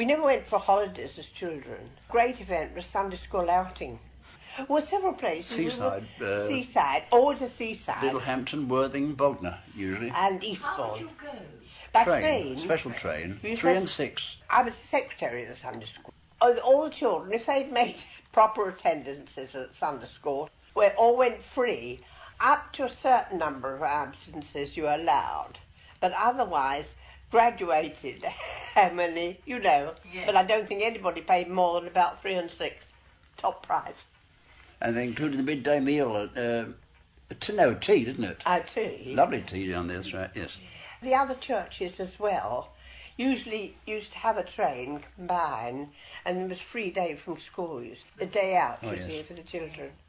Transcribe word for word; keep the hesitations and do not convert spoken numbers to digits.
We never went for holidays as children. Great event was Sunday school outing. Well, several places. Seaside. We were, uh, seaside, always a seaside. Littlehampton, Worthing, Bognor, usually. And Eastbourne. How did you go? By train, train. special train, We three said- and six. I was secretary of the Sunday school. All all the children, if they'd made proper attendances at Sunday school, where all went free, up to a certain number of absences you were allowed, but otherwise graduated how many, you know. Yes. But I don't think anybody paid more than about three and six, top price. And they included the midday meal. Uh, t- no, tea, didn't it? I tea. Lovely tea down there, that's right, yes. The other churches as well usually used to have a train combine, and there was free day from school, a day out, Oh, you yes. see, for the children.